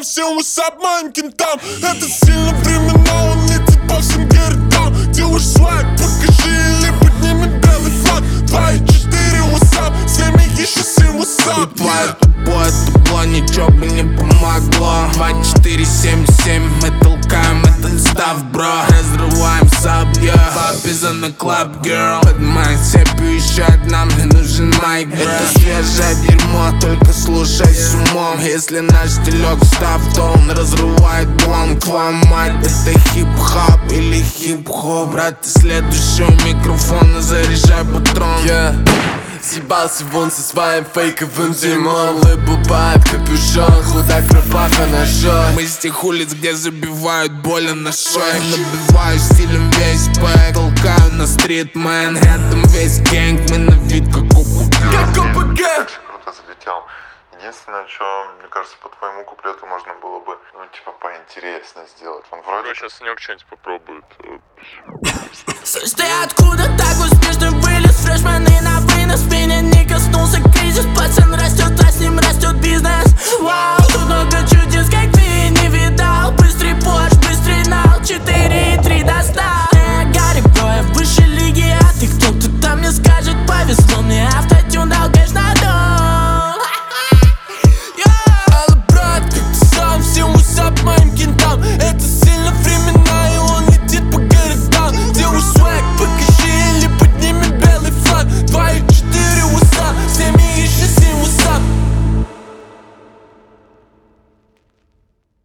всем высап моим кентам. Это сильно времена, он летит по всем городам. Делаешь свайп, покажи или подними белый флаг. 2 и 4 высап, 7 и еще 7 высап. Твое тупое табло ничего бы не помогло. 2, 4, 7, 7, мы толкаем этот став, бро. Разрываем сабьё, папиза на клаб, girl. Поднимай цепь и ищет, нам не нужен майк, бро. Это свежее дерьмо, только слушай с умом. Если наш стилек став, то он разрывает блон. Твоя мать, это хип-хоп или хип-хоп. Брат, ты следующий у микрофона, заряжай патрон. Съебался вон со своим фейковым дерьмом. Лыбубает капюшон, худак рубаха ножом. Мы с тех улиц, где забивают боли на шее. Набиваю стилем весь бэк, толкаю на стрит Мэнхэттен. Весь гэнг, мы на вид как ОПГ. Круто залетел. Единственное, что, мне кажется, по твоему куплету можно было бы, ну, типа, поинтереснее сделать. Он вроде... Сейчас Санек что-нибудь попробует. Слышь, ты откуда так успешно вылез, фрешмен?